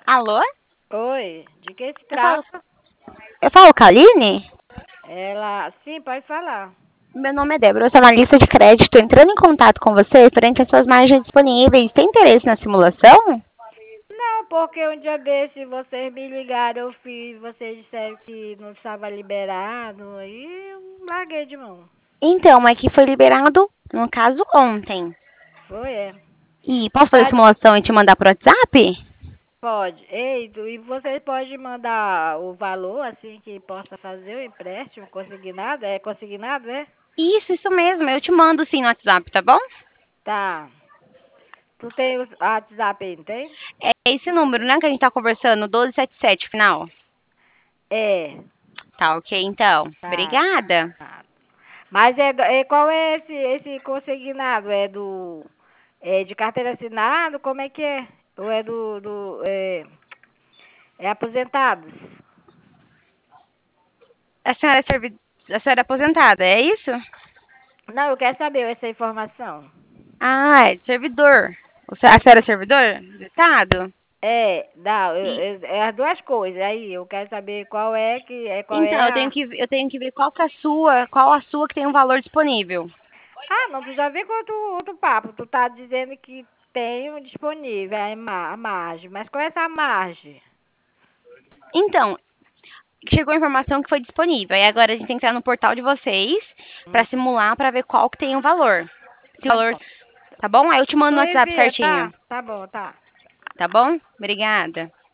Alô? Oi, de que se Eu falo, trata? eu falo com a Aline? Ela, sim, pode falar. Meu nome é Débora, eu sou analista de crédito, entrando em contato com você frente às suas margens disponíveis. Tem interesse na simulação? Não, porque um dia desse vocês me ligaram, eu fiz, vocês disseram que não estava liberado, aí eu larguei de mão. Então, é que foi liberado, no caso, ontem. Foi, é. E posso fazer a Tá, simulação e te mandar pro WhatsApp? pode. Ei, e vocês podem mandar o valor, assim, que possa fazer o empréstimo consignado? É consignado, é? Isso mesmo, eu te mando sim no WhatsApp, tá bom? Tá. Tu tem o WhatsApp aí, não tem? É esse número, né, que a gente tá conversando, 1277, final. É. Tá ok, então. Tá. Obrigada. Tá. Mas qual é esse consignado? É de carteira assinada? Como é que é? Ou é é aposentados? A senhora é aposentada, é isso? Não, eu quero saber essa informação. Ah, é de servidor. A senhora é servidor do Estado? É, não, E, é as duas coisas. Aí, eu quero saber qual então, é a. eu tenho que ver qual a sua que tem um valor disponível. Ah, não precisa ver com outro papo. Tu tá dizendo que tem um disponível a margem. Mas qual é essa margem? Então, chegou a informação que foi disponível. E agora a gente tem que entrar no portal de vocês para Hum, simular para ver qual que tem o valor. Esse tá valor, bom. tá bom? Aí eu te mando Tu no WhatsApp envia, certinho. tá? Tá bom, tá. Tá bom? Obrigada.